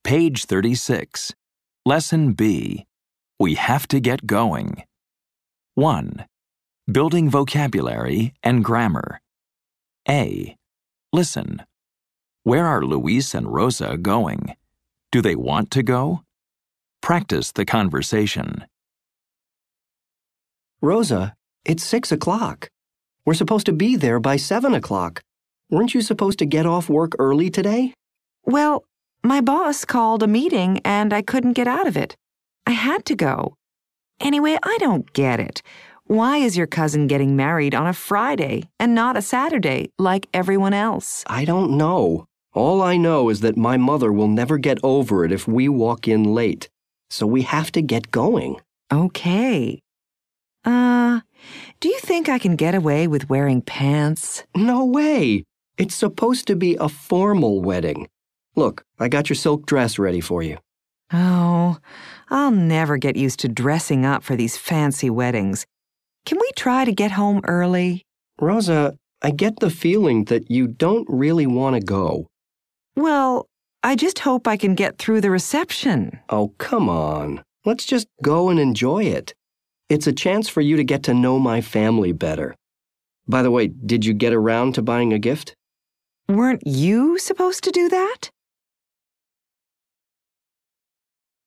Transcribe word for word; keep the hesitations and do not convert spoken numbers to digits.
Page thirty-six. Lesson B. We have to get going. one. Building vocabulary and grammar. A. Listen. Where are Luis and Rosa going? Do they want to go? Practice the conversation. Rosa, it's six o'clock. We're supposed to be there by seven o'clock. Weren't you supposed to get off work early today? Well, my boss called a meeting and I couldn't get out of it. I had to go. Anyway, I don't get it. Why is your cousin getting married on a Friday and not a Saturday like everyone else? I don't know. All I know is that my mother will never get over it if we walk in late. So we have to get going. Okay. Uh, do you think I can get away with wearing pants? No way. It's supposed to be a formal wedding. Look, I got your silk dress ready for you. Oh, I'll never get used to dressing up for these fancy weddings. Can we try to get home early? Rosa, I get the feeling that you don't really want to go. Well, I just hope I can get through the reception. Oh, come on. Let's just go and enjoy it. It's a chance for you to get to know my family better. By the way, did you get around to buying a gift? Weren't you supposed to do that?